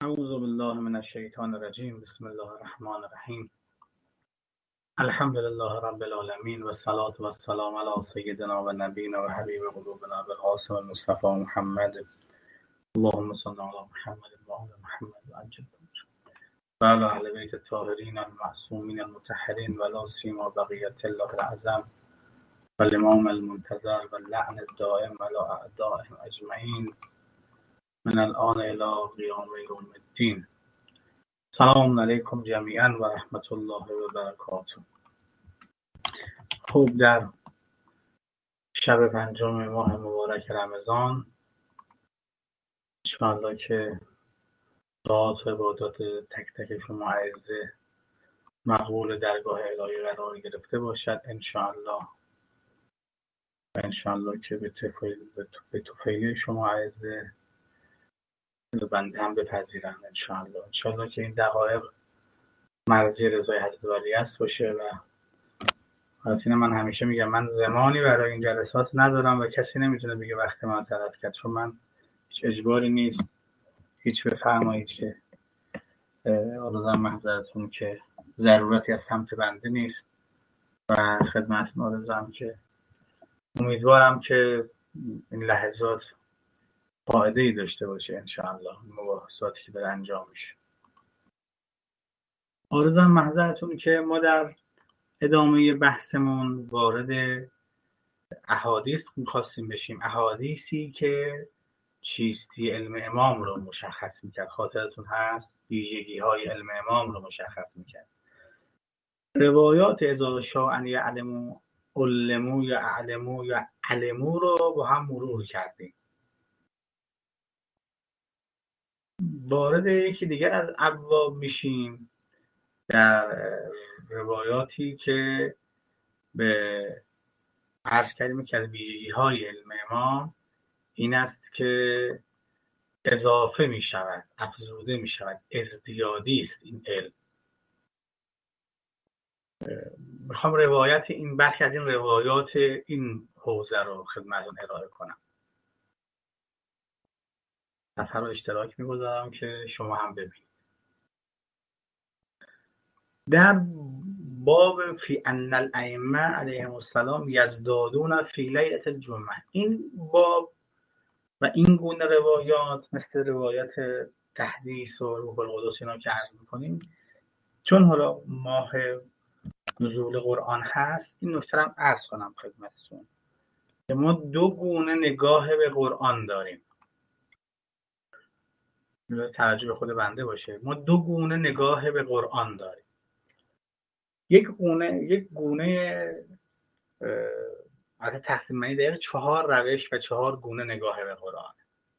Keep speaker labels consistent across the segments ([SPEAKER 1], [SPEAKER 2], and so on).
[SPEAKER 1] اعوذ بالله من الشیطان الرجیم. بسم الله الرحمن الرحیم. الحمد لله رب العالمین و الصلاة و السلام علی سیدنا و نبینا و حبیب قلوبنا بالقاسم المصطفى محمد. اللهم صل علی محمد و آل محمد و عجل و علی اهل بیت الطاهرین المعصومین المطهرین و لا سیما بقیة الله العظم و الامام المنتظر و اللعن الدائم علی اعدائهم اجمعین من الان الى قیام یوم الدین. سلام علیکم جمیعا و رحمت الله و برکاته. خب، در شب پنجم ماه مبارک رمضان انشاءالله که طاعات و عبادات تک تک شما اعزه مقبول درگاه الهی قرار گرفته باشد انشاءالله، و انشاءالله که به توفیلی شما اعزه بنده هم بپذیرند انشاءالله که این دقایق مرضی رضای حضرت ولیعصر باشه. و البته من همیشه میگم من زمانی برای این جلسات ندارم و کسی نمیتونه بگه وقت من تلف کرد، چون من هیچ اجباری نیست، هیچ بفرمایید که آرزوام محضرتون که ضرورتی از سمت بنده نیست و خدمتتون آرزوام که امیدوارم که این لحظات فایده‌ای داشته باشه انشاءالله، مباحثاتی که داره انجام میشه. آرزوام محضرتون که ما در ادامه بحثمون وارد احادیث می‌خواستیم بشیم، احادیثی که چیستی علم امام رو مشخص میکرد. خاطرتون هست ویژگی‌های علم امام رو مشخص میکرد. روایات اذا شاء ان یعلموا علموا یا اعلموا یا علموا رو با هم مرور کردیم. وارد یکی دیگر از ابواب میشیم در روایاتی که به عرض کردیم که از ویژگی‌های علم امام این است که اضافه می شود، افزوده می شود، ازدیادی است این علم. میخوام روایت این برخی از این روایات این حوزه رو خدمتتون ارائه کنم. صفحه رو اشتراک میگذارم که شما هم ببینید. در باب فی ان الائمه علیهم السلام یزدادون فی لیلة الجمعه، این باب و این گونه روایات مثل روایت تحدیث و روح القدس اینا که عرض میکنیم، چون حالا ماه نزول قرآن هست، این نکته هم عرض کنم خدمتتون که ما دو گونه نگاه به قرآن داریم. توجه به خود بنده باشه، ما دو گونه نگاه به قرآن داریم. یک گونه البته تقسیم بندی دقیق 4 روش و 4 گونه نگاه به قرآن.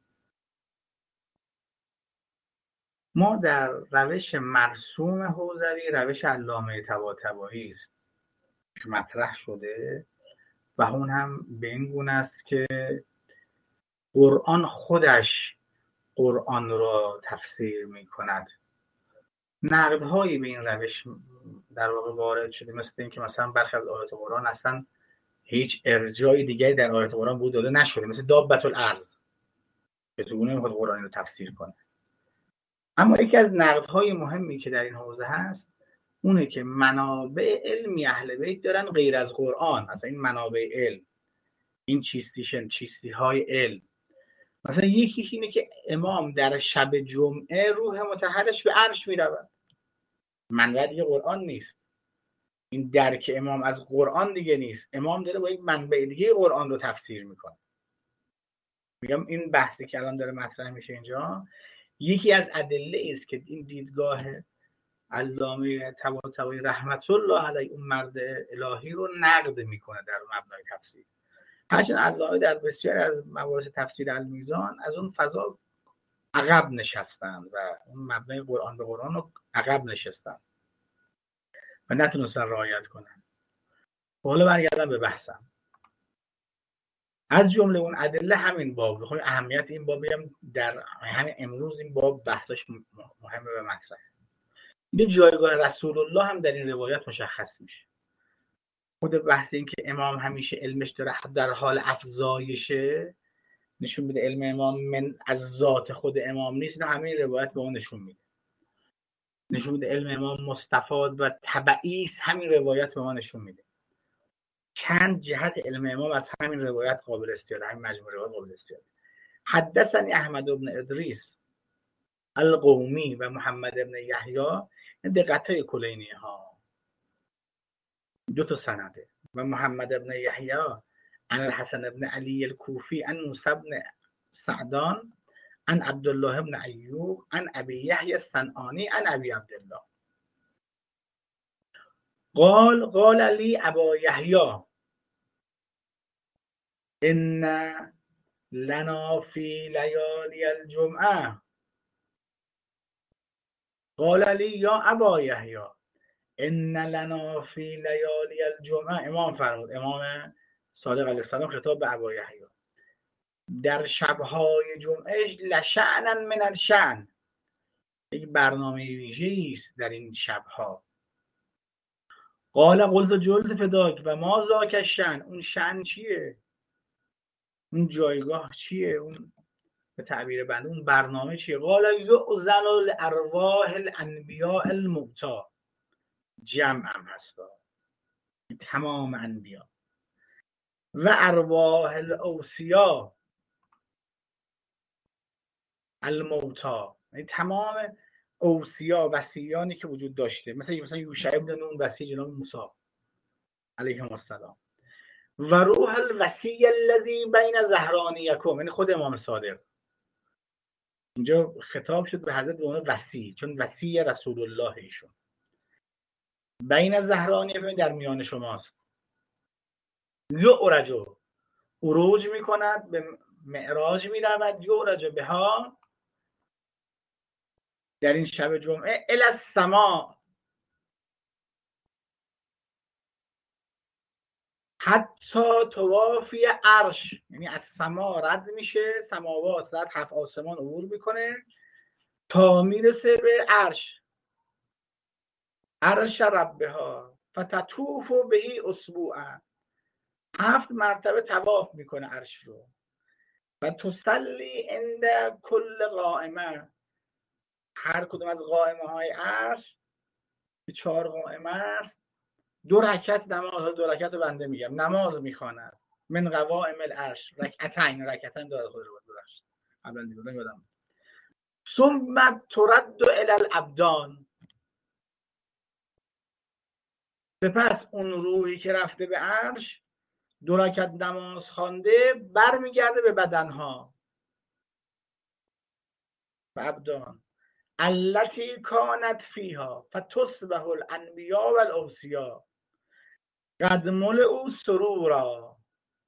[SPEAKER 1] ما در روش مرسوم حوزوی، روش علامه طباطبایی است که مطرح شده و اون هم به این گونه است که قرآن خودش قرآن را تفسیر می کند. نقدهایی به این روش در واقع وارد شده، مثل این که مثلا برخی از آیات قرآن اصلا هیچ ارجاعی دیگری در آیات قرآن وجود داده نشده، مثل دابة الارض که چگونه میخواد قرآن رو تفسیر کنه. اما یکی از نقدهای مهمی که در این حوزه هست اونه که منابع علمی اهل بیت دارن غیر از قرآن. مثلا این منابع علم، این چیستی های علم، مثلا یکی اینه که امام در شب جمعه روح مطهرش به عرش میرود، منبع دیگه قرآن نیست. این درک امام از قرآن دیگه نیست، امام داره با یک منبع دیگه قرآن رو تفسیر میکنه. میگم این بحثی که الان داره مطرح میشه اینجا یکی از ادله است که این دیدگاه علامه طباطبایی رحمت الله علیه اون مرد الهی رو نقد میکنه در مبنای تفسیر. هرچند علامه در بسیاری از مباحث تفسیر المیزان از اون فضا عقب نشستن و اون مبنای قرآن به قرآن رو عقب نشستن و نتونستن رعایت کنن. حالا برگردم به بحثم. از جمله اون ادله همین باب، بخوام اهمیت این باب بگم، در همین امروز این باب بحثش مهمه و مطرحه. یه جایگاه رسول الله هم در این روایت مشخص میشه. خود بحث این که امام همیشه علمش داره در حال افزایشه نشون میده علم امام از ذات خود امام نیست، نه همین روایت به اون نشون میده. نشون میده علم امام مستفاد و تبعی است، همین روایت به ما نشون میده. چند جهت علم امام از همین روایت قابل استفاده، همین مجموعه روایت قابل استفاده. حدثني احمد بن ادریس القومی و محمد بن یحیی، دقتای کلینی ها، دو تا سنده. و محمد بن یحیی عن الحسن بن علی الكوفی عن موسی بن سعدان عن عبد الله بن ایوب عن ابی یحیی الصنعانی عن ابی عبدالله قال لی ابا یحیی ان لنا فی لیالی الجمعه قال لی یا ابا یحیی ان لنا فی لیالی الجمعه. امام فرمود، امام صادق علیه السلام خطاب به ابا یحیی، در شبهای جمعه لشأنا من الشأن، یک برنامه ویژه‌ای است در این شبها. قال قلت جلد فداک و ما ذاک الشأن، اون شأن چیه؟ اون جایگاه چیه؟ اون به تعبیر بنده اون برنامه چیه؟ قال یؤذن لارواح الانبیاء الموتی، جمع هم هستا، تمام انبیا، و ارواح الاوصیا الموتی، تمام اوصیا وصیانی که وجود داشته، مثلا یوشع ابن نون وصی جناب موسی علیه السلام، و روح الوصی الذی بین ظهرانیکم، یعنی خود امام صادق. اینجا خطاب شد به حضرت به عنوان وصی، چون وصی رسول الله ایشون. بین ظهرانیکم در میان شماست. یعرج، عروج میکند، به معراج میرود، یعرج بها، در این شب جمعه، الی السماء، حتی توافی عرش، یعنی از سما رد میشه، سماوات رد، 7 آسمان عبور میکنه تا میرسه به عرش، عرش ربها فتطوف بهی اسبوعا، 7 مرتبه طواف میکنه عرش رو. و تصلی عند کل قائمه، هر کدوم از قائمه های عرش، 4 قائمه است، 2 رکعت نماز، 2 رکعت بنده میگم نماز میخواند، من قوائم العرش، رکعتین داره خود رو بودش قبلا دیدم یادم. ثم ترد الی الابدان، سپس اون روحی که رفته به عرش 2 رکعت نماز خوانده برمیگرده به بدنها، به ابدان، التي کانت فیها فتصبح الانبیاء والاوصیا قد ملئوا سرورا.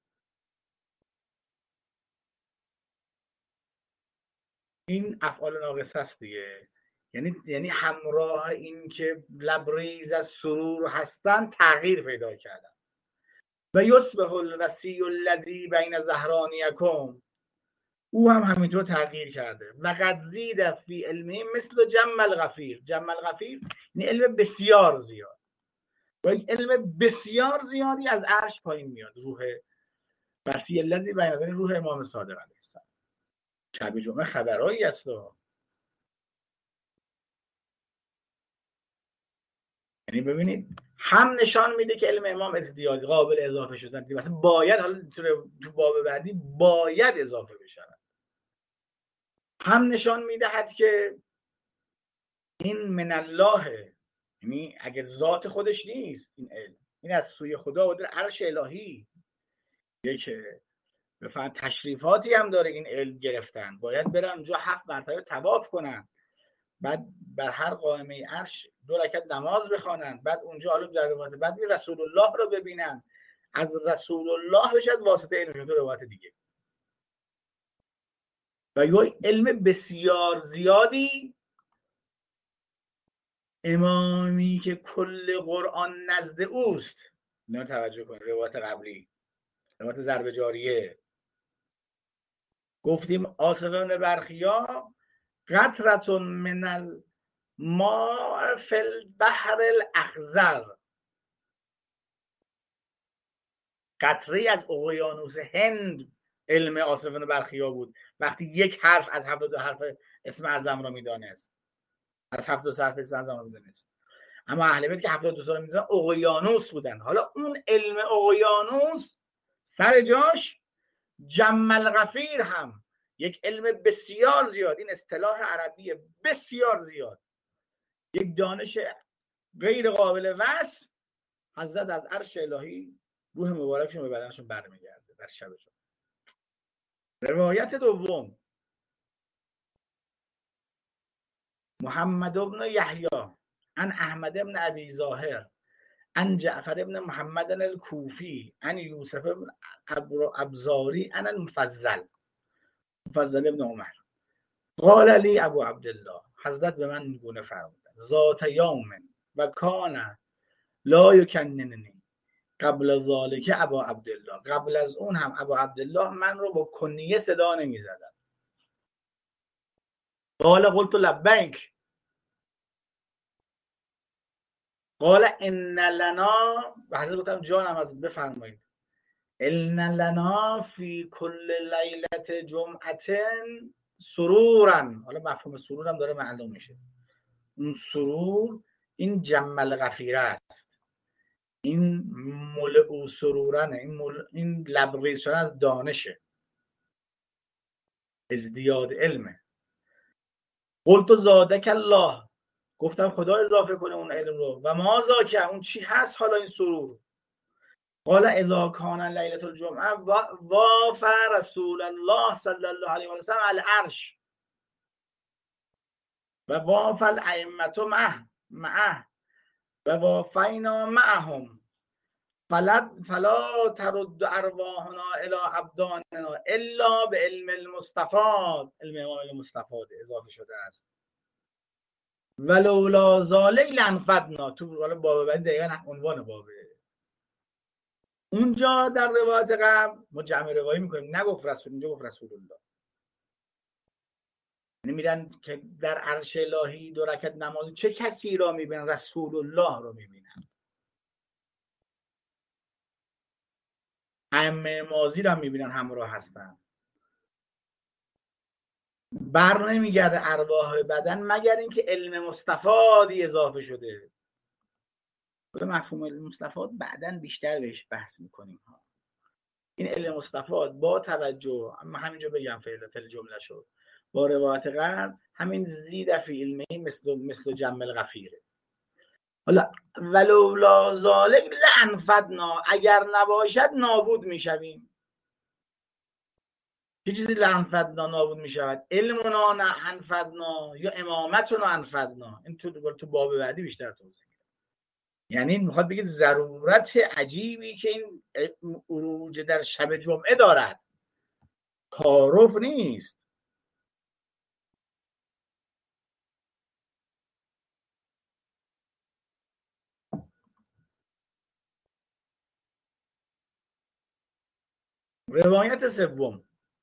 [SPEAKER 1] این افعال ناقصه است دیگه، یعنی همراه این که لبریز از سرور هستن تغییر پیدا کردن. و یصبح الوصی الذی بین ظهرانیکم، او هم همینطور تغییر کرده. و قد زید فی علمه مثل جم الغفیر، جم الغفیر یعنی علم بسیار زیاد، و علم بسیار زیادی از عرش پایین میاد، روح وصی الذی بین ظهرانیکم، روح امام صادق علیه السلام. شب جمعه خبرایی است، یعنی ببینید هم نشان میده که علم امام ازدیادی قابل اضافه شدن، مثلا باید، حالا تو باب بعدی باید اضافه بشه، هم نشان میدهد که این من الله، یعنی اگر ذات خودش نیست این علم، این از سوی خدا و در عرش الهی، یک بفهم تشریفاتی هم داره این علم گرفتن، باید برن اونجا 7 مرتبه طواف کنن، بعد بر هر قائمه عرش 2 رکعت نماز بخوانن، بعد اونجا حالا در روایت بعد رسول الله رو ببینن، از رسول الله بشد واسطه علم، تو روایت دیگه. و یا علم بسیار زیادی، امامی که کل قرآن نزد اوست، اینا توجه کن، روایت قبلی، روایت ضرب جاریه، گفتیم آصف بن برخیا قطرة من الماء فی البحر الاخضر، قطره از اقیانوس هند علم آصف برخیا بود وقتی یک حرف از 72 حرف اسم اعظم را میدانست، از 72 حرف اسم اعظم را میدانست. اما اهل بیت که 72 تا رو میدونن اقیانوس بودن. حالا اون علم اقیانوس سر جاش، جم الغفیر هم یک علم بسیار زیاد، این اصطلاح عربی بسیار زیاد، یک دانش غیر قابل وصف، حضرت از عرش الهی روح مبارکشون به بدنشون برمیگرده در شبشون. روایت دوم، محمد بن یحیی عن احمد بن ابی ظاهر عن جعفر بن محمد الکوفی عن یوسف بن ابزاری عن المفضل بن عمر قال لی ابو عبدالله، حضرت به من گونه فرمودند ذات یوم و کان لا یکنننی قبل ذالک ابو عبدالله، قبل از اون هم ابو عبدالله من رو با کنیه صدا نمی زدن. قال قلت لبیک، قال ان لنا، و حضرت گفتم جانم از بفرمایید، ان لنا فی کل لیلت جمعه سرورا. حالا مفهوم سرور هم داره معلوم میشه. اون سرور این جم الغفیره است، این ملء سرورانه، این لبریز شدن از دانشه، ازدیاد علمه. قلت زادک الله، گفتم خدا اضافه کنه اون علم رو. و ما ذاک، اون چی هست حالا این سرور؟ قال اذا کان لیلة الجمعه واف رسول الله صلی الله علیه و سلم علی العرش و واف الائمه معه و وافینا معهم فلا ترد ارواحنا الی ابداننا الا به علم المستفاد. علم امام المستفاد اضافه شده است. ولولا ذالک لانفدنا. تو حالا باب بعد دقیقاً عنوان بابه. اونجا در روایت قبل ما جمع روایی میکنیم، نگفت رسول، اینجا گفت رسول الله. یعنی میرن که در عرش الهی 2 رکعت نماز چه کسی را میبینن؟ رسول الله رو میبینن. ائمه ماضی را میبینن، همراه هستن. بر نمیگرده ارواح بدن مگر اینکه علم مستفادی اضافه شده. به مفهوم علم مستفاد بعداً بیشتر بهش بحث میکنیم. این علم مستفاد با توجه، اما همینجا بگم فعل جمله شد، با روایت قبل همین زید فی علمی مثل جم الغفیره. حالا ولولا ذالک لانفدنا، اگر نباشد نابود میشویم. چه چیزی لانفدنا نابود میشود؟ علمنا انفدنا یا امامتنا انفدنا. این تو باب بعدی بیشتر توضیح میده. یعنی میخواد بگید ضرورت عجیبی که این عروج در شب جمعه دارد تعارف نیست. روایت سوم،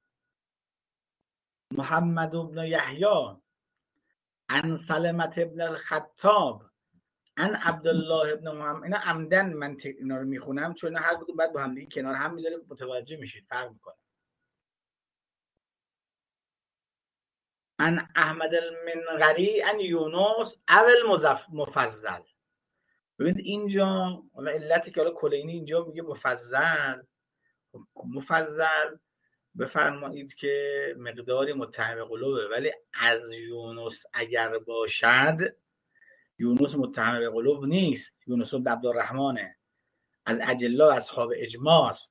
[SPEAKER 1] محمد بن یحیی عن سلمة بن الخطاب عن عبدالله بن محمد. اینا عمدن من اینا رو میخونم چون هر کدوم بعد با هم دیگه کنار هم میذاریم، متوجه میشید فرق میکنه. عن احمد المنقری عن یونس اول مفضل. ببینید اینجا حالا علتی که حالا کلینی اینجا میگه مفضل بفرمایید که مقداری متهم قلوبه، ولی از یونس اگر باشد، یونس متهم به قلوب نیست. یونس بن عبدالرحمنه، از اجلا اصحاب اجماع است.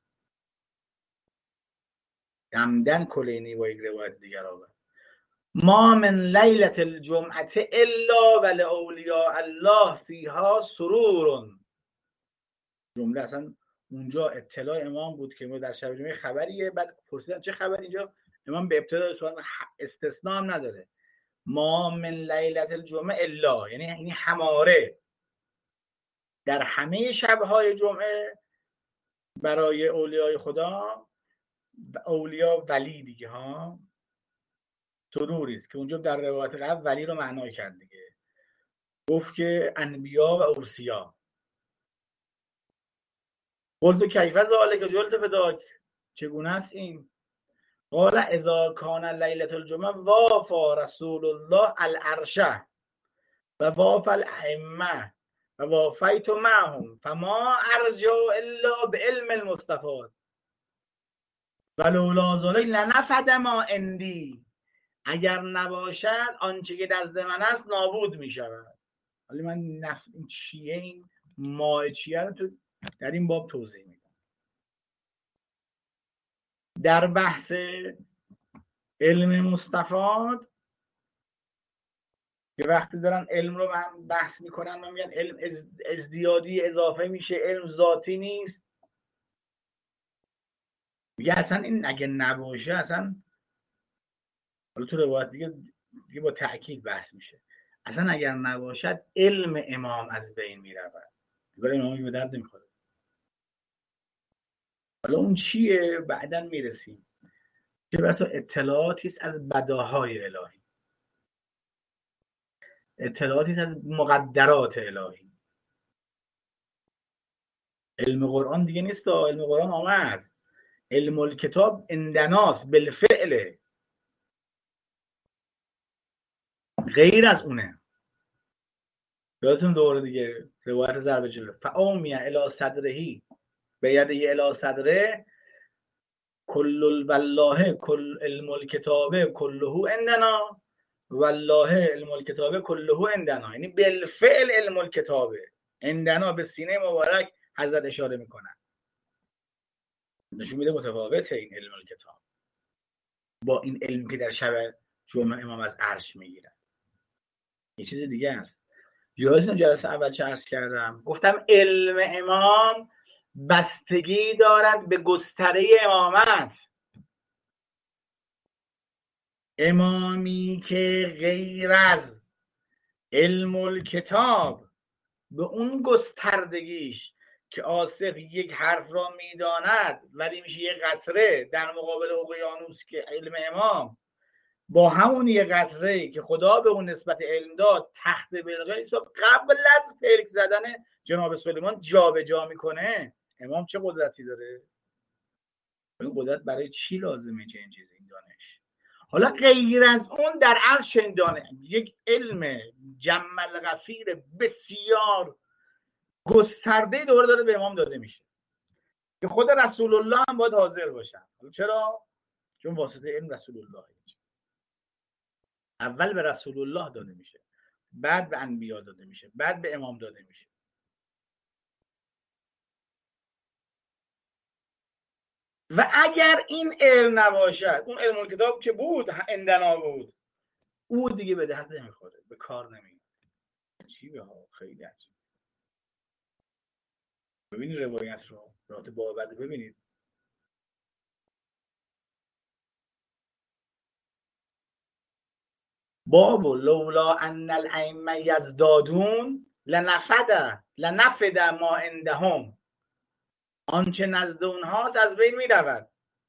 [SPEAKER 1] عمدن کلینی با یک روایت دیگر آورد ما من لیلة الجمعه الا ولاولیاء الله فیها سرور. جمله اصلا اونجا اطلاع امام بود که ما در شب جمعه خبریه. بعد پرسیدن چه خبر؟ اینجا امام به ابتدا سوال استثناء هم نداره. ما من لیلة الجمعه الا، یعنی هماره در همه شبهای جمعه برای اولیای خدا، اولیا ولی دیگه ها، سروری است که اونجا در روایت قبل ولی رو معنای کرد دیگه. گفت که انبیا و اوصیا. قلت کیف ذالک جلد فداک، چگونه است این؟ قال اذا کان لیلة الجمعه وافا رسول الله العرشه و وافا الائمه و وافیت معهم فما ارجع الا بعلم المصطفى ولولا ذلک لنفد ما عندی، اگر نباشد آنچه که دست من است نابود می شود. حالا من این چیه، این ماه چیه رو تو در این باب توضیح میدم. در بحث علم مستفاد که وقتی دارن علم رو من بحث میکنن من میگن علم ازدیادی اضافه میشه، علم ذاتی نیست. میگه اصلا این اگه نباشه اصلا، حالا تو روایت دیگه با تأکید بحث میشه، اصلا اگر نباشد علم امام از بین میرود، دیگه امام به درد نمیخوره. حالا اون چیه بعداً میرسیم. چه بسا اطلاعاتی است از بداهای الهی، اطلاعاتی است از مقدرات الهی. علم قرآن دیگه نیست، علم قرآن آمد، علم الکتاب عندناست بالفعل، غیر از اونه. یادتون دوره دیگه روایت ضرب جلو فاومی الی صدرهی به یده الی صدره کل والله کل علم الکتاب کله عندنا والله علم الکتاب کله عندنا، یعنی بالفعل علم الکتاب عندنا به سینه مبارک حضرت اشاره میکنن، نشون میده متفاوته این علم الکتاب با این علم که در شب جمعه امام از عرش میگیرن. یه چیز دیگه است. یادتون جلسه اول چه عرض کردم؟ گفتم علم امام بستگی دارد به گستره امامت. امامی که غیر از علم الکتاب به اون گستردگیش که آصف یک حرف را میداند ولی میشه یک قطره در مقابل اقیانوس که علم امام با همون یک قطره که خدا به اون نسبت علم داد تخت بلقیس قبل از پلک زدن جناب سلیمان جابجا میکنه. امام چه قدرتی داره؟ این قدرت برای چی لازمه چه این چیزی این دانش؟ حالا غیر از اون در عرش دانه یک علم جمل غفیر بسیار گسترده دوره داره به امام داده میشه که خود رسول الله هم باید حاضر باشن. چرا؟ چون واسطه علم رسول الله اول به رسول الله داده میشه، بعد به انبیا داده میشه، بعد به امام داده میشه. و اگر این علم نباشد، اون علم کتاب که بود عندنا بود، او دیگه به درد نمیخوره، به کار نمیاد. عجیبه ها، خیلی عجیبه. ببینید روایت رو رات بابد ببینید. باب لولا ان الائمه یزدادون لنفد ما عندهم، آنچه نزد اونهاست از بین میرود.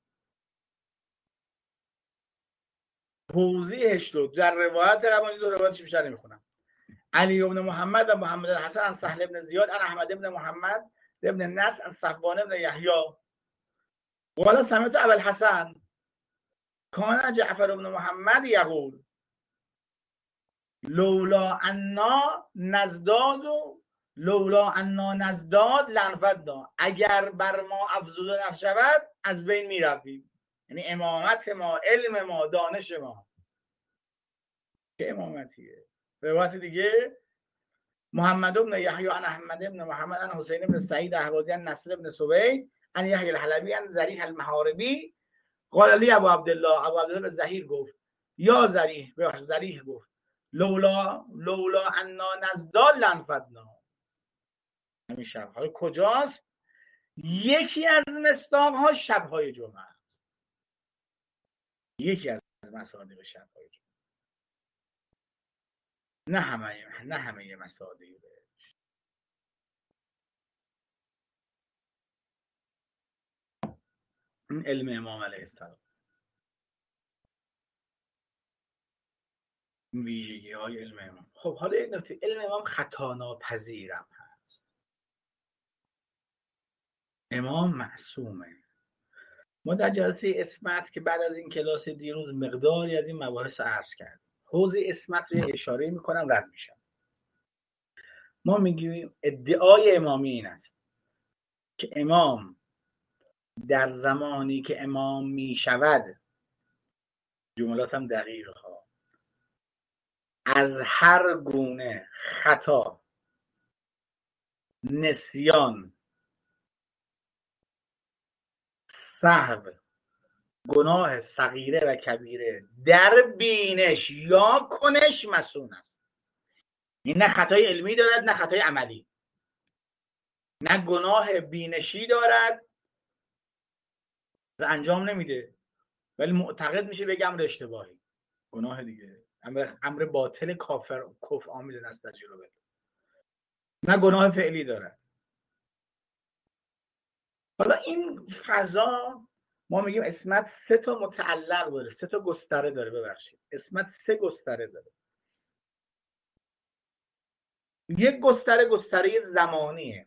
[SPEAKER 1] توضیحش رو در روایت قبلی دو روایتش بیشتر نمیخونم. علی ابن محمد و محمد الحسن عن سهل ابن زیاد عن احمد ابن محمد ابن نصر عن صفوان ابن یحیی قال سمعت ابا الحسن کان جعفر ابن محمد یقول لولا انا نزداد لانفدنا، اگر بر ما افزوده نشود از بین میرویم. یعنی امامت ما، علم ما، دانش ما. چه امامتیه؟ روایت دیگه محمد ابن یحیی عن احمد ابن محمد عن حسین ابن سعید اهوازی عن نصر ابن سوید عن یحیی الحلبی عن ذریح المحاربی قال لی ابو عبدالله زهیر گفت یا ذریح گفت لولا انا نزداد لانفدنا. همین شب‌ها کجاست؟ یکی از مصداق‌ها شب‌های جمعه است. یکی از مصادیق شب‌های جمعه، نه همه مصادیق. این علم امام علیه السلام، ویژگی های علم امام. خب حالا یک نکته، علم امام خطا ناپذیرم هست. امام معصومه، ما در جلسه اسمت که بعد از این کلاس دیروز مقداری از این مباحث رو عرض کردیم، حوزه اسمت رو اشاره میکنم رد میشم. ما میگیم ادعای امامی این است که امام در زمانی که امام میشود، جملاتم دقیق ها، از هر گونه خطا، نسیان، سهو، گناه صغیره و کبیره در بینش یا کنش مسئول است. این نه خطای علمی دارد نه خطای عملی، نه گناه بینشی دارد و انجام نمیده ولی معتقد میشه بگه امر اشتباهی، گناه دیگه، امر باطل کافر کفر آمیز از تجربه، نه گناه فعلی دارد. حالا این فضا ما میگیم اسمت سه تا متعلق داره، سه تا گستره داره. ببخشید، اسمت سه گستره داره. یک گستره زمانیه.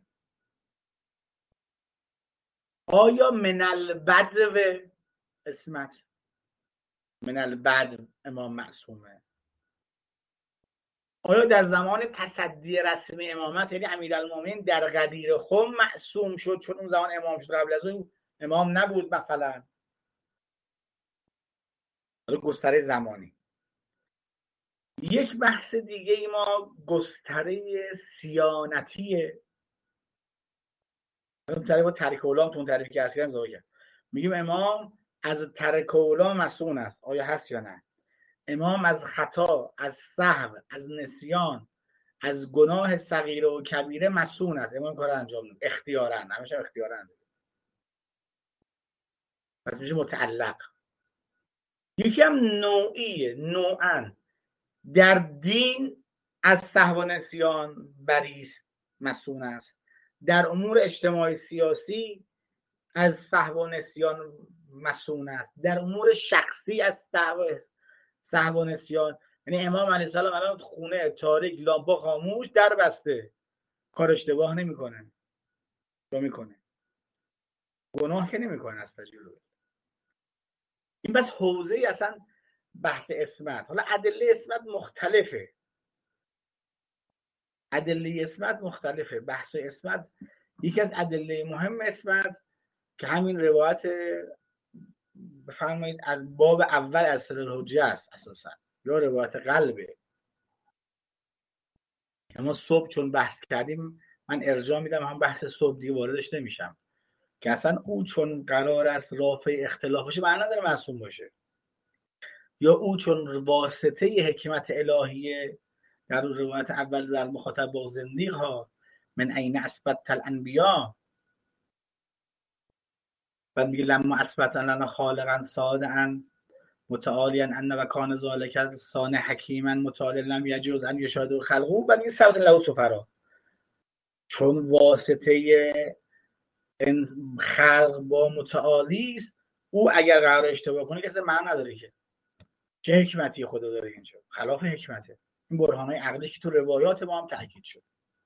[SPEAKER 1] آیا من البدو اسمت، من البدو امام معصومه، آیا در زمان تصدی رسمی امامت یعنی امیرالمومنین در غدیر خم معصوم شد چون اون زمان امام شد، قبل از اون امام نبود مثلا؟ گستره زمانی. یک بحث دیگه ای ما گستره سیانتیه. با ترک اولام تون تعریف که اصلا زاویه میگیم امام از ترک اولام مسئول است. آیا هست یا نه؟ امام از خطا، از سهو، از نسیان، از گناه صغیره و کبیره مسئول است. امام کار انجام میده اختیاراً، همیشه اختیاراً، پس میشه متعلق. یکی هم نوعیه، نوعاً در دین از سهو و نسیان بریست، مسئول است. در امور اجتماعی سیاسی از سهو و نسیان مسئول است. در امور شخصی از سهو و نسیان، یعنی امام علیه السلام الان خونه تاریک، لامپا خاموش، در بسته، کار اشتباه نمیکنه یا میکنه؟ گناه که نمیکنه از تجربه. این بس حوزه ای اصلا بحث اسمت. حالا ادله اسمت مختلفه، ادله اسمت مختلفه. بحث اسمت، یکی از ادله مهم اسمت که همین روایت بفرمایید از باب اول از سر الحجه است اساسا، یا روایت قلبه. اما صبح چون بحث کردیم من ارجاع میدم هم بحث صبح، دیگه واردش نمیشم، که اصلا او چون قرار است رافع اختلاف باشه معنی نداره معصوم باشه، یا او چون واسطه حکمت الهیه. در روایت اول در مخاطب با زندیق ها، من عین اثبت الانبیا، بعد میگه لما اثبت لنا خالقا صادعا متعالیا ان و کان ذالک صانع حکیما متعال لم یجوز ان یشاهد خلقو، بل این سبق له سفرا، چون واسطه خلق با متعالی است، او اگر قرار اشتباه کنه کسی معنی نداره که چه حکمتی خدا داره اینجا، خلاف حکمته. این برهانهای عقلی که تو روایات ما هم تاکید شد.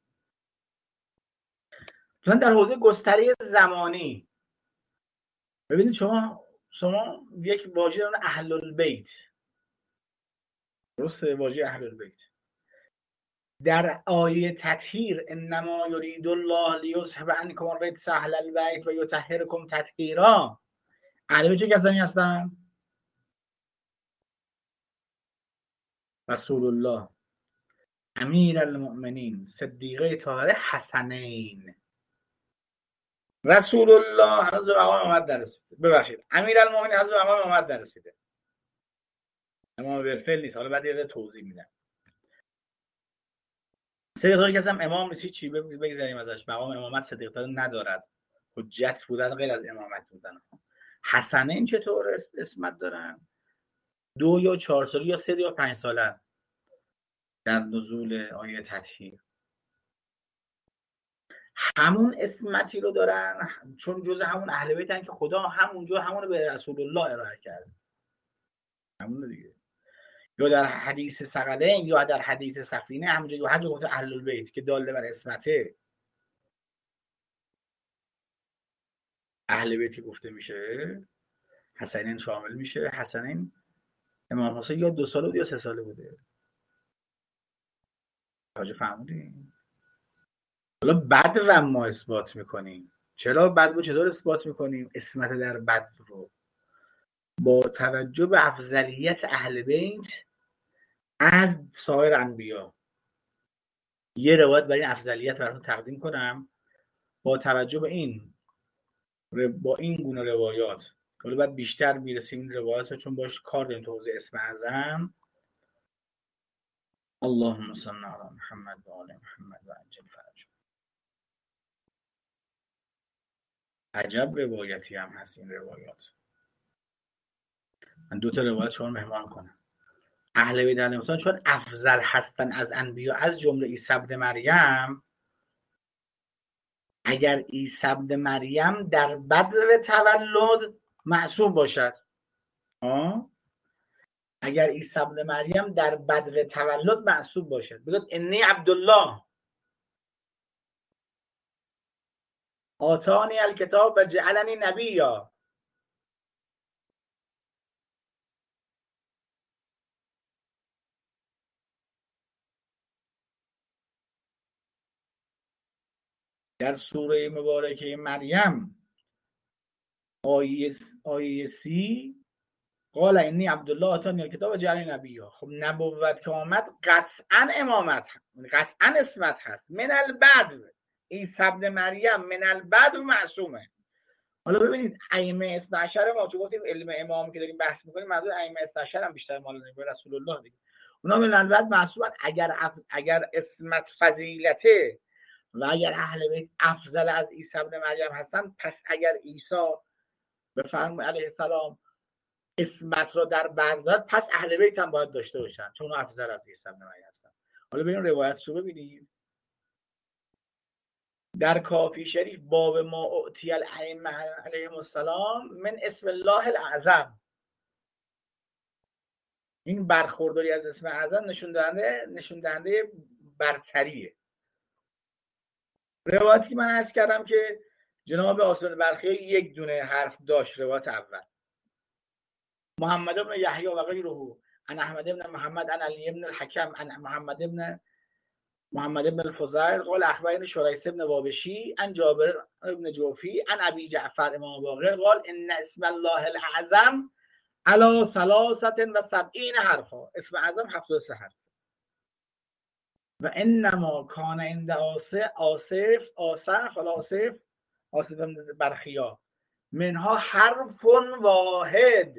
[SPEAKER 1] مثلا در حوزه گستره زمانی ببینید، شما یک واژه دارن اهل البیت، درسته؟ واژه اهل البیت در آیه تطهیر انما یرید الله لیذهب عنکم الرجس اهل البیت و یطهرکم تطهیرا، اهل بیت چه کسانی هستن؟ رسول الله، امیر المؤمنین، صدیقه طاهره، حسنین. رسول الله حضرت امام محمد درسیده، ببخشید امیر المؤمنین حضرت امام محمد درسیده، امام بالفعل نیست. حالا بعد یه توضیح میدم. صدیق طاهر کسی هم امام نیست، چی بگذاریم ازش، مقام امامت صدیق طاهر ندارد، حجت بودن غیر از امامت بودن. حسنین چطور اسمت دارن؟ 2 یا 4 ساله یا 3 یا 5 ساله در نزول آیه تطهیر. همون اسمتی رو دارن چون جز همون اهل بیتن که خدا همونجا همون رو به رسول الله ارائه کرده، همون دیگه. یا در حدیث ثقلین یا در حدیث سفینه همونجا هر جا گفته اهل البیت که داله بر اسمته، اهل بیتی گفته میشه. حسنین شامل میشه. حسنین امام حسین یا 2 ساله بود یا 3 ساله بوده. حاجه فهمیدین؟ حالا بدو هم ما اثبات میکنیم. چرا بدو چطور اثبات میکنیم؟ اسمت در بدو رو با توجه به افضلیت اهل بیت از سایر انبیا. یه روایت برای این افضلیت براتون تقدیم کنم. با توجه به این با این گونه روایات، حالا بعد بیشتر میرسیم این روایات چون باش کار داریم تو حوزه اسم اعظم. اللهم صل علی محمد و آل محمد و عجل فرج. عجب روایتی هم هست این روایات. من 2 تا روایت شما مهمان کنم. اهل بیت مثلا چون افضل هستن از انبیا، از جمله عیسی ابن مریم. اگر عیسی ابن مریم در بدو تولد معصوم باشد، اگر عیسی ابن مریم در بدو تولد معصوم باشد، بگید انی عبدالله آتانی الکتاب و جعلنی نبیا. در سوره مبارکه مریم آیه 30 قال انی عبدالله آتانی الکتاب و جعلنی نبیا. خب نبوت که آمد قطعا امامت، قطعا اسمت هست. من البدو، عیسی ابن مریم من البدو معصومه. حالا ببینید ائمه 12 ما چون گفتیم علم امام که داریم بحث می‌کنیم، منظور ائمه 12 هم بیشتر مال رسول الله دیگه. اونا من البدو معصومن. اگر اسمت فضیلته و اگر اهل بیت افضل از عیسی ابن مریم هستن، پس اگر عیسی بفرمایید علیه السلام اسمت رو در بر داد، پس اهل بیت هم باید داشته باشن چون اون افضل از عیسی ابن مریم هستن. حالا ببین روایت رو ببینید در کافی شریف باب ما اعطی الائمه علیهم السلام من اسم الله الاعظم. این برخورداری از اسم اعظم نشون دهنده برتریه. روایتی من عرض کردم که جناب آصل برخی یک دونه حرف داشت. روایت اول محمد بن یحیی و غیره عن احمد بن محمد عن علی بن الحکم عن محمد بن الفضيل قال اخبرني شريح بن وابشي عن جابر بن جوفي عن ابي جعفر امام باقر قال ان اسم الله الاعظم على 73 حرفا. اسم اعظم 73 حرف. و انما کان عند آصف بن برخیا منها حرف واحد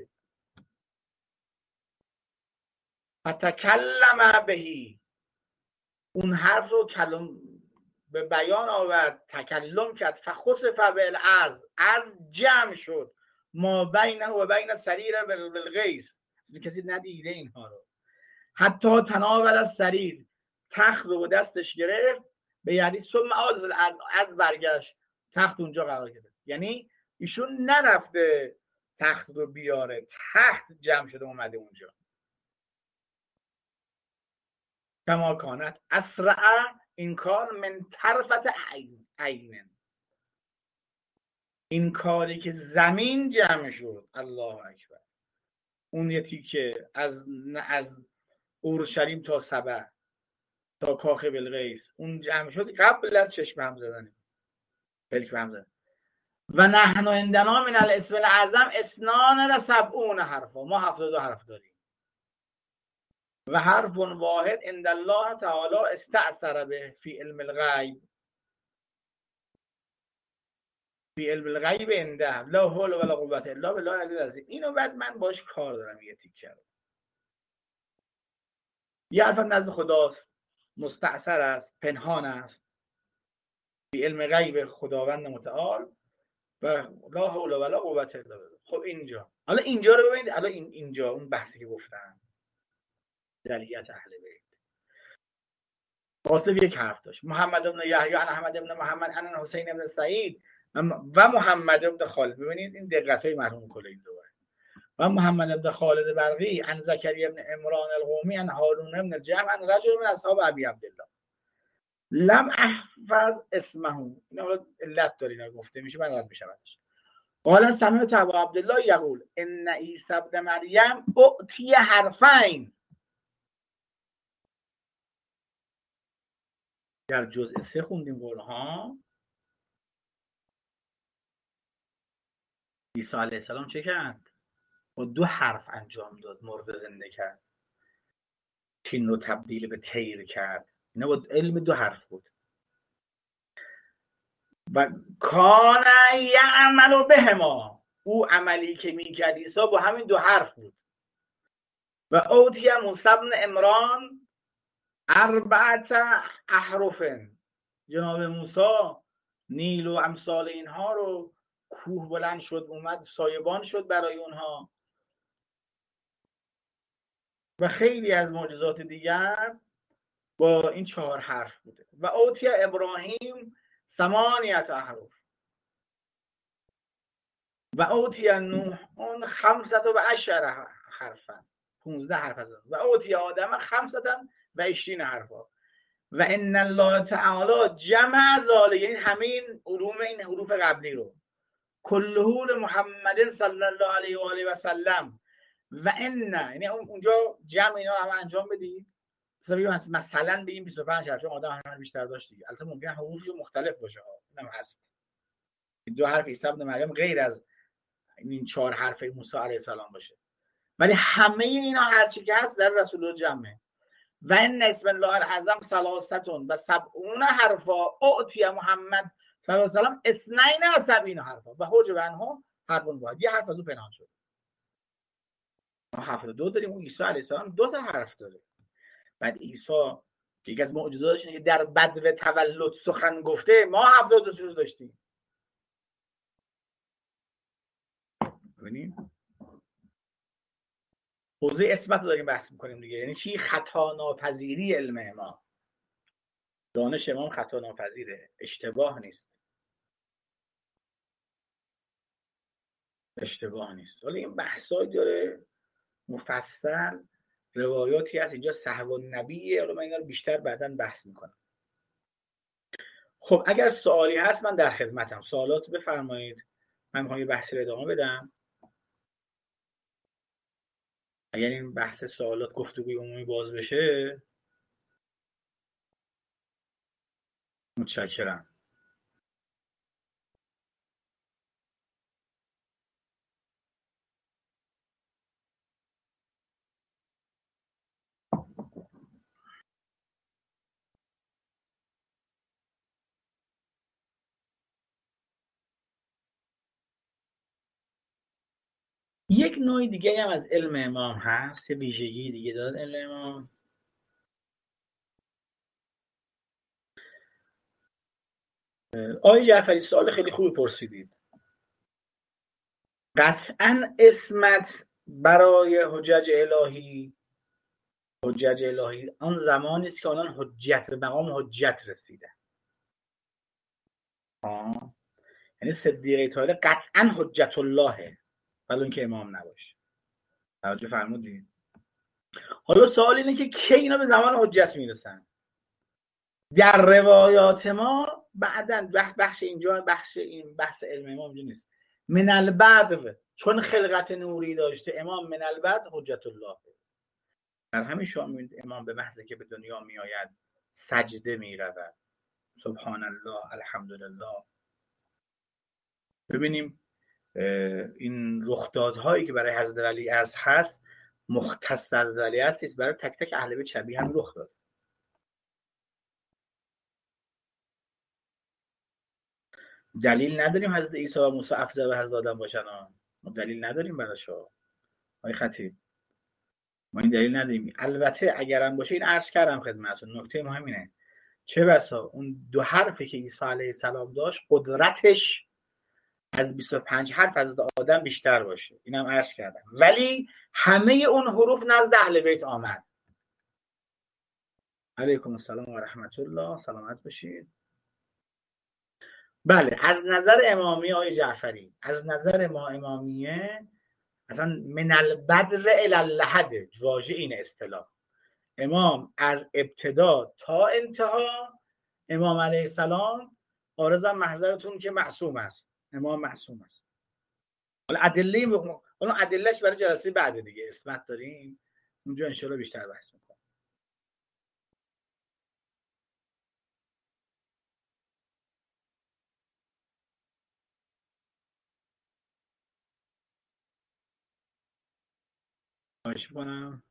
[SPEAKER 1] فتکلم بهی. اون حرف رو به بیان آورد، تکلم کرد. فخسف بالارض، ارض جمع شد. ما بینه و بین سریر بالغیث، کسی ندیده اینها رو. حتی تناول از سریر، تخت رو دستش گرفت به یعنی ثم عاد از برگشت، تخت اونجا قرار گرفت. یعنی ایشون نرفته تخت رو بیاره، تخت جمع شده اومده اونجا. کما کانت اسرع این کار من طرفت عین. این کاری که زمین جمع شد، الله اکبر، اون یه تیکه از اورشلیم تا سبع تا کاخ بلقیس اون جمع شد قبل از چشم هم زدن پلک هم زدن. و نحن عندنا من الاسم الاعظم 72 حرفا. ما 72 حرف داریم. و حرف واحد عند الله تعالی استأثر به فی علم الغیب، فی علم الغیب عنده لا حول ولا قوة الا بالله العلی العظیم. اینو بعد من باش کار دارم. یه تیکه رو یه حرف نزد خداست، مستأثر است، پنهان است، فی علم غیب خداوند متعال و لا حول ولا قوة الا بالله. خب اینجا رو ببینید. الان اینجا اون بحثی که گفتم دلیت اهل بیت. قاسم یک حرف داشت. محمد بن یحیی عن احمد بن محمد عن حسین بن سعید و محمد بن خالد. ببینید این دقت‌های مرحوم کل این دوره. و محمد بن خالد برقی عن زکریا بن عمران القومی عن هارون بن الجهم عن رجل من اصحاب ابي عبدالله لم احفظ اسمه. اینا علت داره، اینا گفته میشه من رد میشم. قال سمعت ابا عبدالله یقول ان عیسی ابن مریم اعطی حرفین. در جزء 3 خوندیم قولها. عیسی علیه السلام چه کرد؟ با 2 حرف انجام داد، مرده زنده کرد، تین رو تبدیل به طیر کرد. اینا با علم 2 حرف بود. و کان یعمل بهما، او عملی که میکرد عیسی با همین 2 حرف بود. و اوتی موسی بن عمران 4 احرف، جناب موسی نیل و امثال اینها رو، کوه بلند شد اومد سایبان شد برای اونها و خیلی از معجزات دیگر با این 4 حرف بوده. و اوتی ابراهیم 8 احرف و اوتی نوح 15 حرفا، 15 حرف از و اوتی آدم 25 حرفا. و ان الله تعالی جمع ذالک، یعنی همه این حروف قبلی رو، کله محمد صلی الله علیه و آله و سلم. و ان، یعنی اونجا جمع اینا رو انجام بدید. مثلا بگیم 25 حرف، چون آدم هم بیشتر داشت دیگه. البته ممکنه حروفش مختلف باشه، اینم هست. 2 حرف عیسی ابن مریم غیر از این 4 حرف موسی علیه السلام باشه، ولی همه اینا هر چی که هست در رسول الله جمعه. و ان اسم الله الاعظم 73 حرفا اعطی محمد صلی الله علیه و سلم 72 حرفا و حجب عنه حرف واحد. یه حرف از اون پنهان شد. ما 72 داریم، اون عیسی علیه السلام 2 تا حرف داره. بعد عیسی که یکی از معجزاتش اینه که در بدو تولد سخن گفته، ما 72 روز داشتیم. ببینید حوزه اثبات رو داریم بحث میکنیم دیگه. یعنی چی؟ خطا ناپذیری علم امام. دانش امام خطا ناپذیره، اشتباه نیست. حالا این بحثایی داره مفصل، روایاتی هست اینجا صحو النبیه. حالا من اینا رو بیشتر بعداً بحث میکنم. خب اگر سوالی هست من در خدمتم، سوالات بفرمایید. من میخوام یه بحثی رو ادامه بدم. اگر این بحث سوالات گفتگوی عمومی باز بشه متشکرم. یک نوع دیگه هم از علم امام هست، یه ویژگی دیگه داد علم امام. آقای جعفری سوال خیلی خوبی پرسیدید. قطعاً اسمت برای حجج الهی آن زمانی است که آنان حجت به مقام حجت رسیدن. یعنی صدیقه طاهره قطعاً حجت اللهه، ولی اون که امام نباشه. توجه فرمودید؟ حالا سوال اینه که کی اینا به زمان حجت میرسن؟ در روایات ما بعداً بخش اینجا، بحث علم امام اینجا نیست. من البدو، چون خلقت نوری داشته امام، من البدو حجت الله. در همین شما میبینید امام به محض که به دنیا میآید سجده میرود، سبحان الله الحمدلله. ببینیم این رخدادهایی که برای حضرت علی هست مختص حضرت علی است، برای تک تک اهل بیت شبیه هم رخ داد. دلیل نداریم حضرت عیسی و موسی افضل و حضرت آدم باشن. ما دلیل نداریم براشو. آقای خطیب ما این دلیل نداریم. البته اگرم باشه، این عرض کردم خدمتتون، نکته مهم اینه چه بسا اون 2 حرفی که عیسی علیه السلام داشت قدرتش از 25 حرف از آدم بیشتر باشه. اینم عرض کردم. ولی همه اون حروف نزد اهل بیت آمد. علیکم السلام و رحمت الله، سلامت باشید. بله، از نظر امامی آقای جعفری، از نظر ما امامیه اصلا من البدر الی اللحد، واژه این اصطلاح. امام از ابتدا تا انتها، امام علیه السلام، عارضم محضرتون که معصوم است، امام معصوم است. حالا ادلهش برای جلسه بعد دیگه اسمت داریم اونجا انشالله بیشتر بحث میکنم. خواهش میکنم.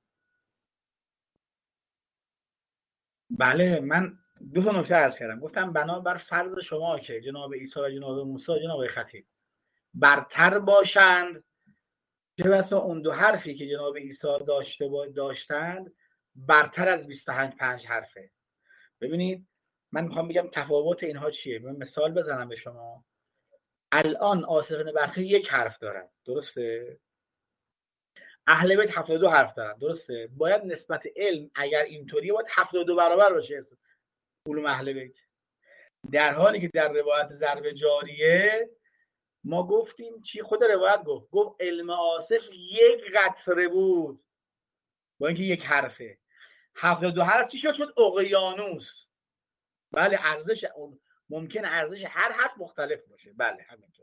[SPEAKER 1] بله، من دو تا نکته عرض کردم. گفتم بنابر فرض شما که جناب عیسی و جناب موسی و جناب خطیب برتر باشند، چه بسا اون دو حرفی که جناب عیسی داشتند برتر از 25 حرفه. ببینید من میخوام بگم تفاوت اینها چیه. من مثال بزنم به شما. الان آصف برخی یک حرف دارن، درسته؟ اهل بیت 72 حرف دارن، درسته؟ باید نسبت علم اگر اینطوریه باید 72 برابر باشه علوم اهل بیت. در حالی که در روایت ضرب جاریه ما گفتیم چی؟ خود روایت گفت علم آصف یک قطره بود با اینکه یک حرفه. 72 حرف چی شد اقیانوس. بله ارزش ممکن ارزش هر حرف مختلف باشه، بله همینطور.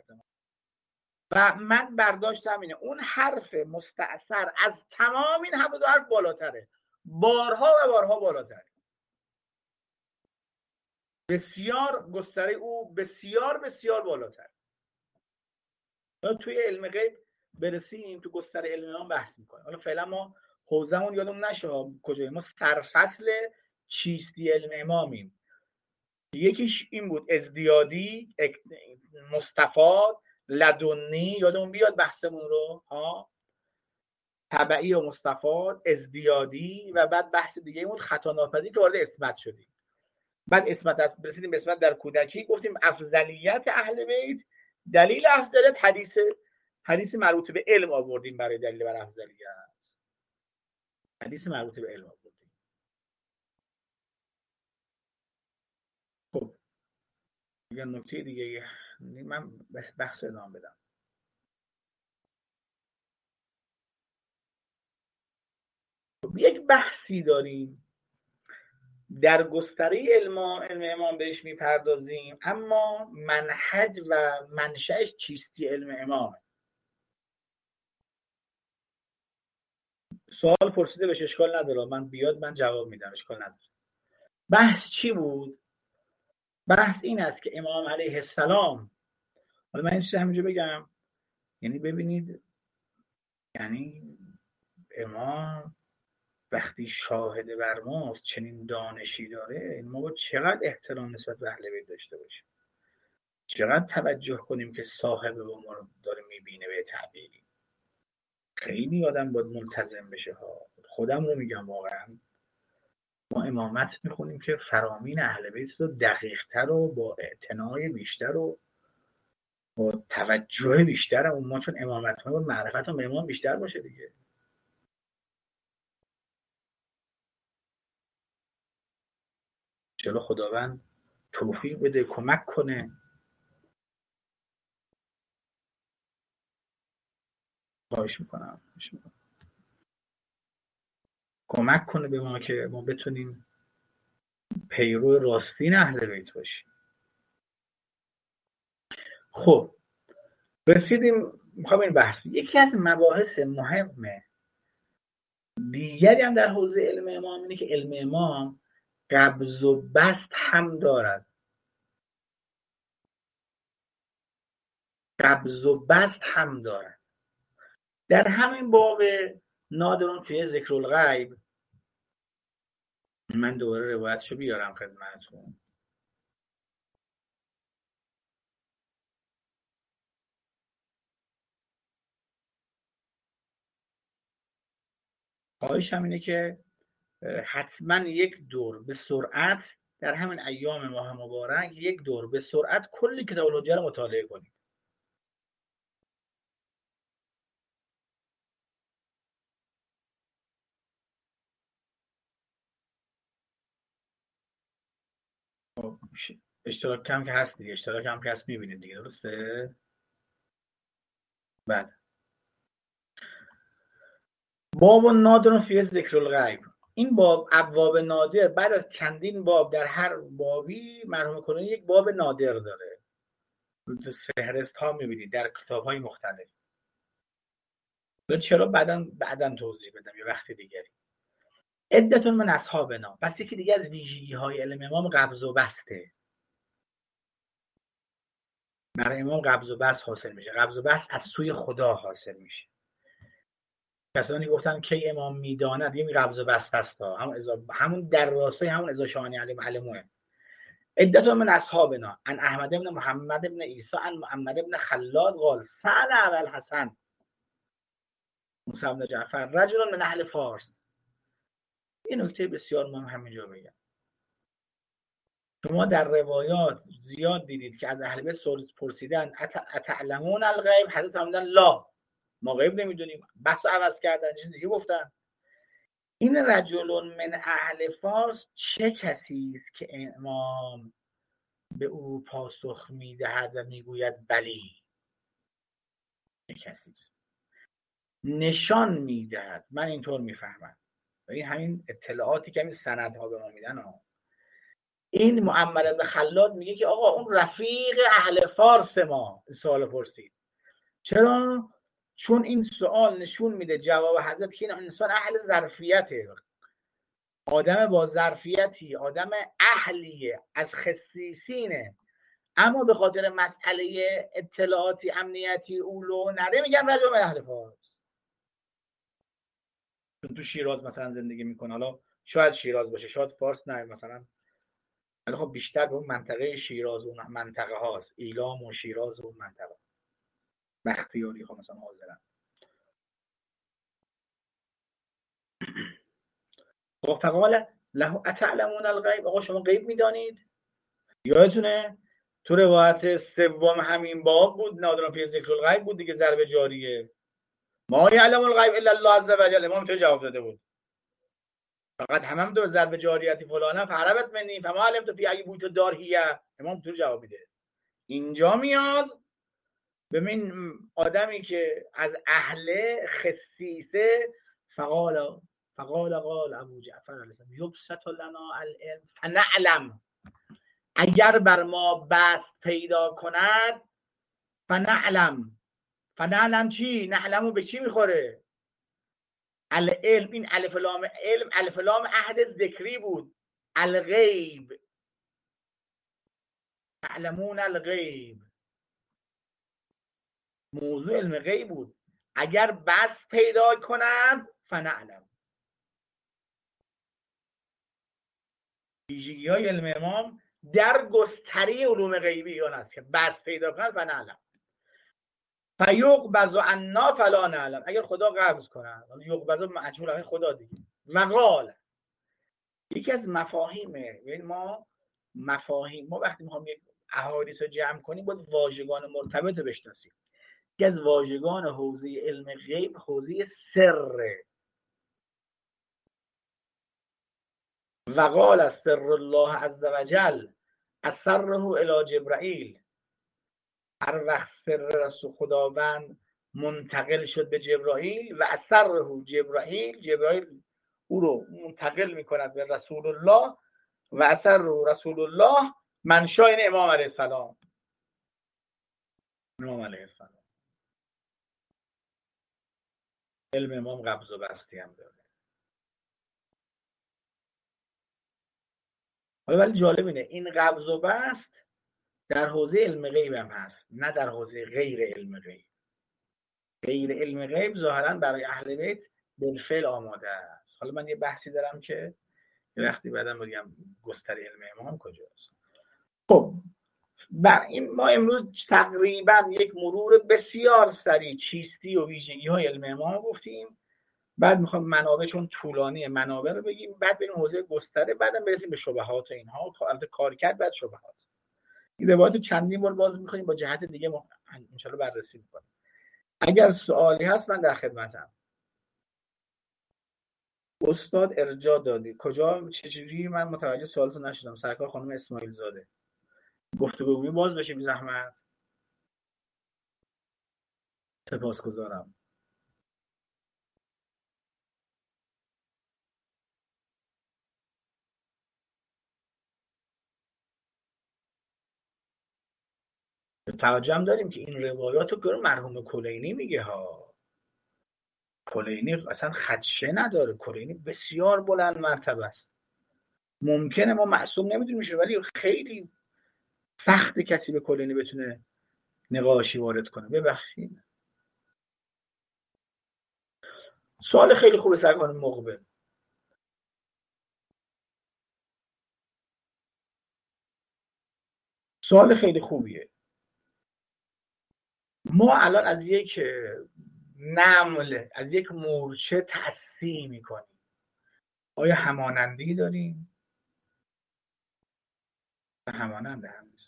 [SPEAKER 1] و من برداشتم اینه اون حرف مستأثر از تمام این 72 حرف بالاتره، بارها و بارها بالاتره. بسیار گستره او بسیار بسیار بالاتر. توی علم غیب برسیم تو گستره علم امام بحث میکنیم. حالا فعلا ما حوزمون یادم نشه کجایی. ما سرفصل چیستی علم امامیم. یکیش این بود ازدیادی، مستفاد، لدنی، یادمون بیاد بحثمون رو ها، تبعی و مستفاد، ازدیادی، و بعد بحث دیگه بود خطا ناپذیر که وارد اسمت شدیم. بعد اسمت رسیدیم به اسمت در کودکی، گفتیم افضلیت اهل بیت، دلیل افضلیت حدیث مربوط به علم آوردیم برای دلیل بر افضلیت. حدیث مربوط به علم آوردیم. خب یه نکته دیگه من بحث ادامه بدم. خب یک بحثی داریم در گستره علم امام بهش میپردازیم، اما منهج و منشأش چیستی علم امامه. سوال پرسیده بشه اشکال نداره، من بیاد من جواب میدم، اشکال نداره. بحث چی بود؟ بحث این است که امام علیه السلام، حالا من این چیز همینجا بگم، یعنی ببینید، یعنی امام وقتی شاهد بر ماست چنین دانشی داره، ما با چقدر احترام نسبت به اهل بیت داشته باشیم، چقدر توجه کنیم که صاحب ما رو داره میبینه به تعبیری. خیلی آدم باید ملتزم بشه ها. خودم رو میگم واقعا ما امامت میخونیم که فرامین اهل بیت رو دقیق‌تر و با اعتنای بیشتر و با توجه بیشتر، اون ما چون امامت ما معرفت و امام بیشتر باشه دیگه. چلو خداوند توفیق بده، کمک کنه. خواهش میکنم کمک کنه به ما که ما بتونیم پیرو راستین اهل بیت باشیم. خب رسیدیم، میخوام این بحث، یکی از مباحث مهمه دیگری هم در حوزه علم امام اینه که علم امام قبض و بسط هم دارد. قبض و بسط هم دارد. در همین باب نادرون فی ذکر الغیب، من دوباره روایتشو بیارم خدمتتون. خواهشم اینه که حتما یک دور به سرعت در همین ایام ماه مبارک یک دور به سرعت کلی کتاب الحجه رو مطالعه کنید. اشتراک کم که هست دیگه، اشتراک هم که هست میبینید دیگه، درسته؟ بعد باب نادر فی ذکر الغیب، این باب ابواب نادر بعد از چندین باب در هر بابی مرحوم کنه یک باب نادر داره. فهرست ها میبینید در کتاب های مختلف. چرا بعداً توضیح بدم یه وقت دیگری. عدتون من اصحابنا، پس یکی دیگه از ویژگی های علم امام قبض و بسته. برای امام قبض و بسط حاصل میشه. قبض و بسط از سوی خدا حاصل میشه. کسانی گفتن که امام میداند یه قبض و بسط است، همون در راستای همون ازا شانی علموه. عدتون من اصحابنا ان احمد بن محمد بن عیسی ان محمد بن خلاد قال سأل ابو الحسن موسی بن جعفر رجل من اهل فارس. این نکته بسیار مهم همینجا بگم. شما در روایات زیاد دیدید که از اهل بیت پرسیدن اتعلمون الغیب، حضرت فرمودن لا، ما غیب نمیدونیم. بحث عوض کردن، چیز دیگه گفتن. این رجل من اهل فارس چه کسی است که امام به او پاسخ میدهد و میگوید بلی؟ چه کسی است؟ نشان میدهد. من اینطور میفهمم. این همین اطلاعاتی که همین سندها به ما میدن. این معمر بن خلاد میگه که آقا اون رفیق اهل فارس ما سوال پرسید. چرا؟ چون این سوال نشون میده جواب حضرت که این انسان اهل ظرفیته، آدم با ظرفیتی، آدم اهلیه، از خصیصینه. اما به خاطر مسئله اطلاعاتی امنیتی اولو نره میگن رجل من اهل فارس. چون تو شیراز مثلا زندگی میکنه، حالا شاید شیراز باشه، شاید فارس، نه مثلا، ولی خب بیشتر به اون منطقه شیراز و منطقه هاست، ایلام و شیراز و منطقه بختیاری ها مثلا حاضرن. فقال له اتعلمون الغیب، آقا شما غیب میدانید؟ یادتونه تو روایت سوم همین باب بود، نادران فی ذکر الغیب بود دیگه، ضرب جاریه. ما یعلم الغیب الا الله عز وجل. امام تو جواب داده بود فقط همم دو ضرب جاریتی فلانه فعربت منی فما علمت فی ای بوت دارهیه. امام تو جواب میده. اینجا میاد ببین آدمی که از اهل خصیصه. فقال قال ابو جعفر علیه السلام یبسط لنا العلم فنعلم، اگر بر ما بست پیدا کند فنعلم چی؟ نعلمو به چی میخوره؟ العلم، این الف لام علم الف لام عهد ذکری بود. الغیب، تعلمون الغیب، موضوع علم غیب بود. اگر بست پیدا کند فنعلم. ویژگی های علم امام در گستری علوم غیبیان است که بس پیدا کند و نعلم. فیقبض عنا فلا نعلم، اگر خدا قبض کند. یقبض مجهول خدا دیگه. مقال یکی از مفاهیمه. یعنی ما وقتی میخوام یک احادیث رو جمع کنیم باید واژگان مرتبط رو بشناسیم. یکی از واژگان حوزه علم غیب حوزه سره. وقال از سر الله عز وجل اسره الی جبرائیل. هر وقت سر رسول خداوند منتقل شد به جبرائیل و اسره جبرائیل او رو منتقل میکند به رسول الله و اسره رسول الله منشأ این امام علیه السلام. علم امام قبض و بسطی هم داره. حالا ولی جالب اینه این قبض و بسط در حوزه علم غیب هم هست، نه در حوزه غیر علم غیب. غیر علم غیب ظاهرا برای اهل بیت بالفعل آماده است. حالا من یه بحثی دارم که یه وقتی بعدم بگم گستره علم امام کجاست. خب بر این ما امروز تقریبا یک مرور بسیار سریع چیستی و ویژگی های علم امام گفتیم. بعد میخوام منابع، چون طولانی منابع رو بگیم، بعد بریم حوزه گستره، بعدم برسیم به شبهات و اینها. البته کار کرد بعد شبهات. این روایت چندین بار باز می‌کنیم با جهت دیگه ما ان شاءالله بررسی می‌کنیم. اگر سوالی هست من در خدمتم. استاد ارجاع دادی کجا چجوری؟ من متوجه سوالتون نشدم. سرکار خانم اسماعیل زاده. گفتگوی باز بشه بی زحمت. سپاسگزارم. توجه هم داریم که این روایات رو مرحوم کلینی میگه ها. کلینی اصلا خدشه نداره، کلینی بسیار بلند مرتبه است. ممکنه ما معصوم نمیدونیم میشه، ولی خیلی سخت کسی به کلینی بتونه نقاشی وارد کنه. ببخشید. سوال خیلی خوبه سرکار مقبل. سوال خیلی خوبیه. ما الان از یک نمل، از یک مورچه تأثیر میکنیم. آیا همانندی داریم؟ همانند هم نیست.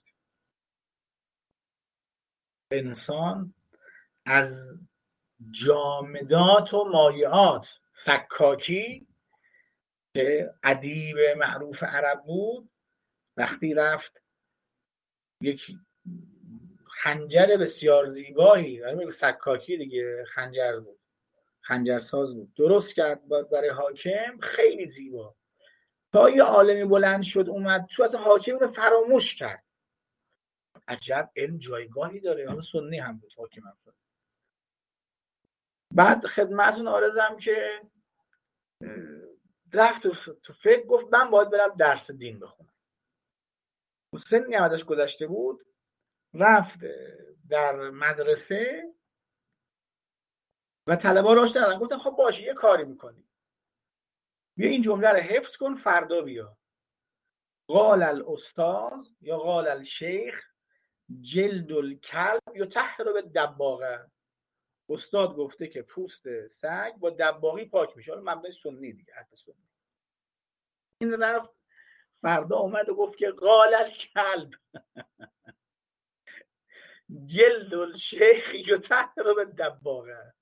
[SPEAKER 1] انسان از جامدات و مایعات، سکاکی که ادیب معروف عرب بود، وقتی رفت یک خنجر بسیار زیبایی، سکاکی دیگه خنجر بود، خنجرساز بود، درست کرد برای حاکم، خیلی زیبا. تا یه عالمی بلند شد اومد تو، اصلا حاکم رو فراموش کرد. عجب علم جایگاهی داره. اون سنی هم بود، حاکم هم بود. بعد خدمتتون عرضم که رفت تو فکر، گفت من باید برم درس دین بخونم. سنی هم ازش گذشته بود. رفت در مدرسه و طلبه راش دادن، گفتن خب باشه یه کاری میکنی، بیا این جمله رو حفظ کن، فردا بیا. قال الاستاذ یا قال الشیخ جلد الکلب یطهر بالدباغه. استاد گفته که پوست سگ با دباغی پاک میشه. حالا مبنای سنی دیگه، حرف سنی. این رفت فردا اومد و گفت که قال الکلب جلد الشیخ یطهر بالدباغه.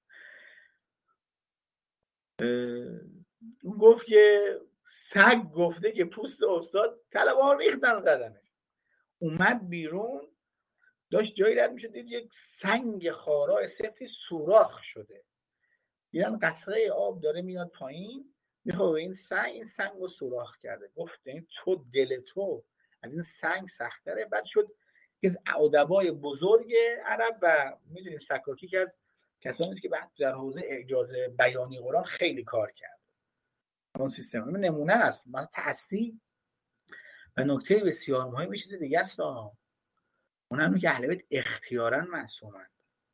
[SPEAKER 1] اون گفت که سگ گفته که پوست استاد، طلبه ها ریختن زدنش. اومد بیرون، داشت جایی رد میشد، دید یک سنگ خارا سفتی سوراخ شده، دیدن قطره آب داره میاد پایین، میخواد این سنگ رو سوراخ کرده. گفت این تو دل تو از این سنگ سختره. بعد شد از ادبای بزرگ عرب و میدونیم سکاکی که از کسانی است که بعد در حوزه اعجاز بیانی قرآن خیلی کار کرد. اون سیستم نمونه است. مثلا تأثیر و نکته بسیار مهم چیز دیگه است، اونم که اهل بیت اختیاراً معصومند.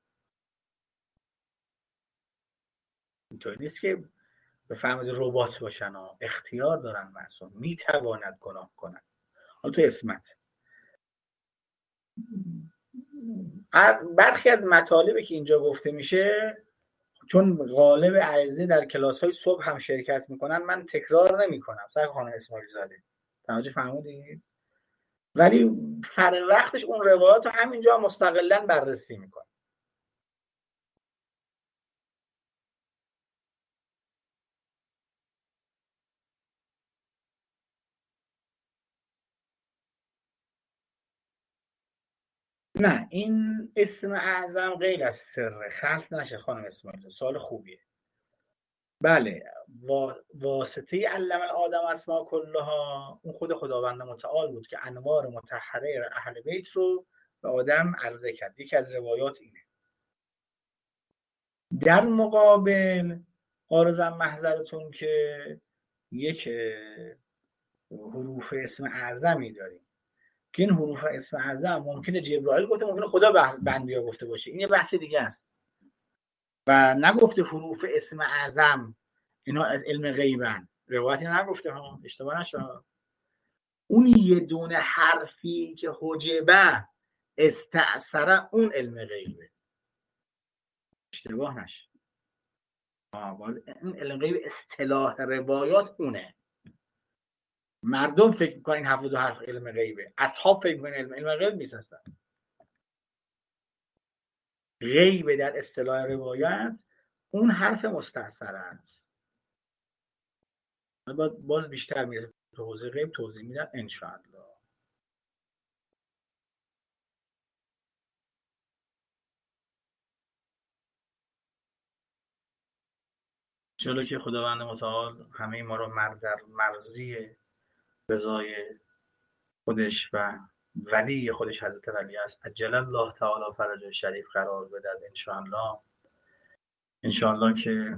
[SPEAKER 1] اینطوری نیست که بفهمید ربات باشن اختیار دارن، معصوم میتواند گناه کنن. حالا تو اسمت برخی از مطالبی که اینجا گفته میشه، چون غالب اعضا در کلاس های صبح هم شرکت میکنن، من تکرار نمیکنم. سر خانم اسماعیل زاده توجه فرمودید، ولی سر وقتش اون روایات رو همینجا مستقلا بررسی میکنه. نه، این اسم اعظم غیر از سره خلط نشه خانم اسماعیل. سوال خوبیه. بله، واسطه علم الآدم اسماء کلها اون خود خداوند متعال بود که انوار مطهره اهل بیت رو به آدم عرضه کرد. یکی از روایات اینه. در مقابل عارضم محضرتون که یک حروف اسم اعظمی داریم که این حروف اسم اعظم ممکنه جبرائیل گفته، ممکنه خدا بندیا گفته باشه. این یه بحث دیگه است و نگفته حروف اسم اعظم اینا از علم غیبن. روایتی نگفته ها، اشتباه نشه. اون یه دونه حرفی که حجبه استأثره اون علم غیبه، اشتباه نشه. این علم غیب اصطلاح روایات اونه. مردم فکر میکنن این 72 حرف علم غیبه، اصحاب فکر میکنن علم غیب نیست اصلا. غیبه در اصطلاح روایت اون حرف مستأثره است. باز بیشتر میرسه تو حوزه غیب توضیح میدن انشاءالله. انشاءالله که خداوند متعال همه ما رو در مرضی رضای خودش و ولی خودش حضرت ولی است، عجل الله تعالی فرج شریف قرار بدهد. انشاءالله که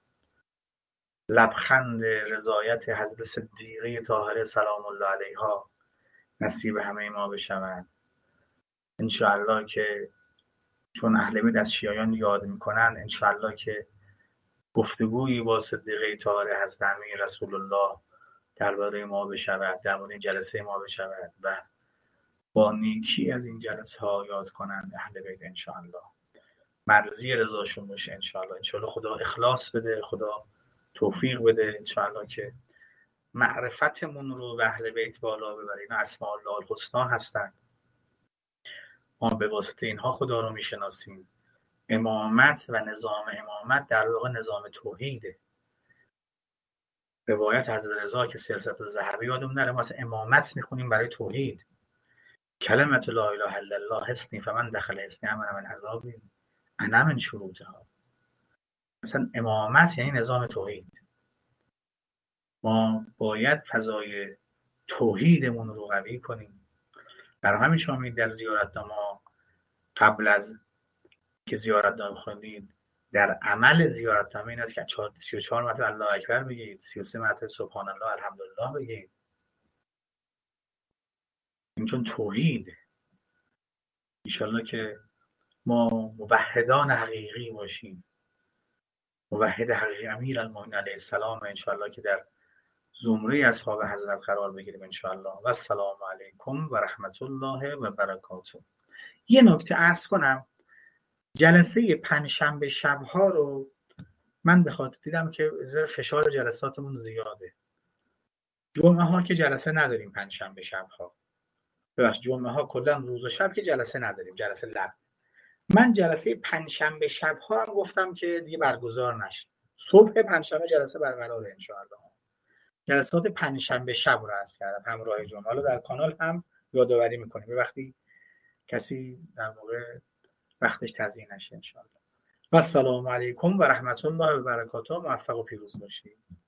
[SPEAKER 1] لبخند رضایت حضرت صدیقه طاهره سلام الله علیها نصیب همه ما بشود. انشاءالله که چون اهل بیت از شیعیان یاد میکنن، انشاءالله که گفتگویی با صدیقه طاهره حضرت امیر رسول الله درباره ما بشود، درباره جلسه ما بشود و با نیکی از این جلسه ها یاد کنند اهل بیت. انشاءالله مرضی رضاشون باشه. انشاءالله خدا اخلاص بده، خدا توفیق بده. انشاءالله که معرفتمون رو به اهل بیت بالا ببره. اینا اسماء الله الحسنا هستند، ما به واسطه اینها خدا رو میشناسیم. امامت و نظام امامت در واقع نظام توحیده. روایت حضرت رضا که سلسله الذهبی یادمون نره، ما امامت میخونیم برای توحید. کلمت لا اله الا الله حصنی فمن دخل حصنی امن من عذابی انا من شروطها. مثلا امامت یعنی نظام توحید. ما باید فضای توحیدمون رو قوی کنیم. برای همین شما می‌بینید در زیارتنامه قبل از که زیارتنامه خوندید، در عمل زیارتنامه این است که 34 مرتبه الله اکبر بگید، 33 مرتبه سبحان الله الحمدلله بگید. این چون توحید. انشالله که ما موحدان حقیقی باشیم. موحد حقیقی امیرالمومنین علیه السلام انشالله که در زمره اصحاب حضرت قرار بگیریم انشالله. و السلام علیکم و رحمت الله و برکاته. یه نکته عرض کنم، جلسه پنجشنبه شب‌ها رو من به خاطر دیدم که فشار جلساتمون زیاده. جمعه ها که جلسه نداریم، پنجشنبه شب‌ها ببخشید جمعه ها کلا روز و شب که جلسه نداریم، جلسه لب. من جلسه پنجشنبه شب‌ها هم گفتم که دیگه برگزار نشه. صبح پنجشنبه جلسه برقراره انشاءالله. جلسات پنجشنبه شب رو عرض کردم همراه جمعه. حالا در کانال هم یادآوری می‌کنیم به وقتی کسی در واقع وقتش تضییع نشه انشاءالله. و السلام علیکم و رحمت الله و برکاته. موفق و پیروز باشید.